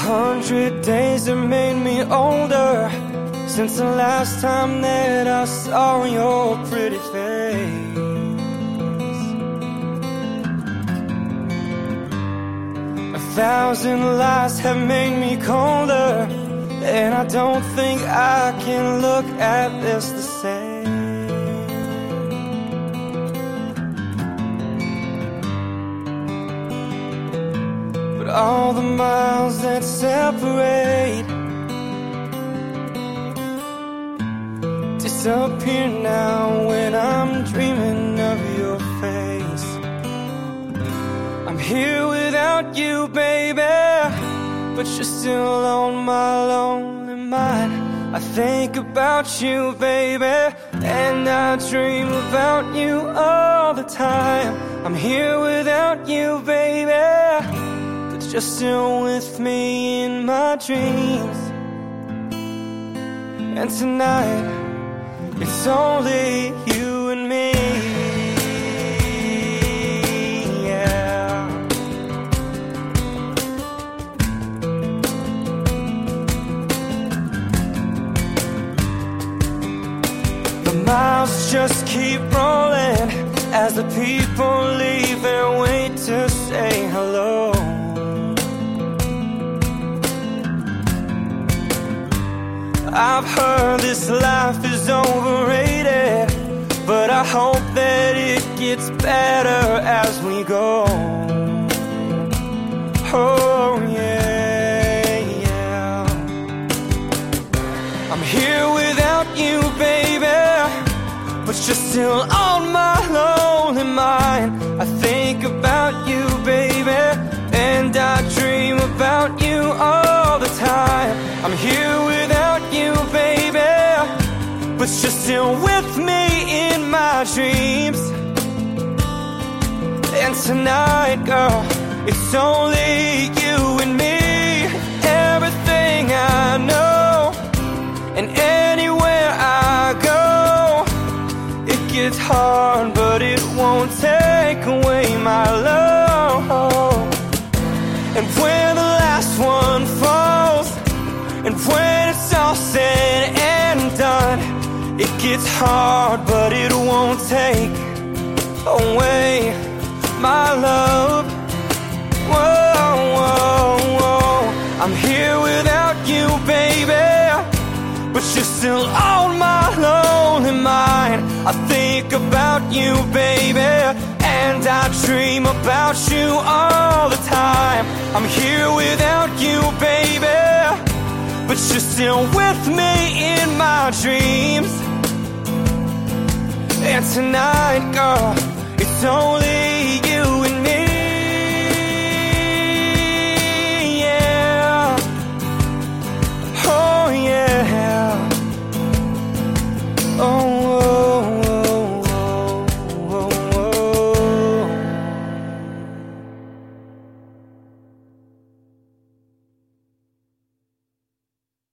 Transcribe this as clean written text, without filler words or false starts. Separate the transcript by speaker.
Speaker 1: 100 days have made me older since the last time that I saw your pretty face. 1,000 lies have made me colder, and I don't think I can look at this the same. But all the miles that separate disappear now when I'm dreaming of your face. I'm here without you, baby, but you're still on my lonely mind. I think about you, baby, and I dream about you all the time. I'm here without you, baby, but you're still with me in my dreams. And tonight, it's only you and me. Miles just keep rolling as the people leave and wait to say hello. I've heard this life is overrated, but I hope that it gets better as we go. Oh yeah, yeah. I'm here without you, baby, but you're still on my lonely mind. I think about you, baby, and I dream about you all the time. I'm here without you, baby, but you're still with me in my dreams. And tonight, girl, it's only you and me. Everything I know, and anywhere I go, it's hard, but it won't take away my love. And when the last one falls, and when it's all said and done, it gets hard, but it won't take away my love. Whoa, whoa, whoa. I'm here without you, baby, but you're still on my lonely mind. I think about you, baby, and I dream about you all the time. I'm here without you, baby, but you're still with me in my dreams. And tonight, girl, it's only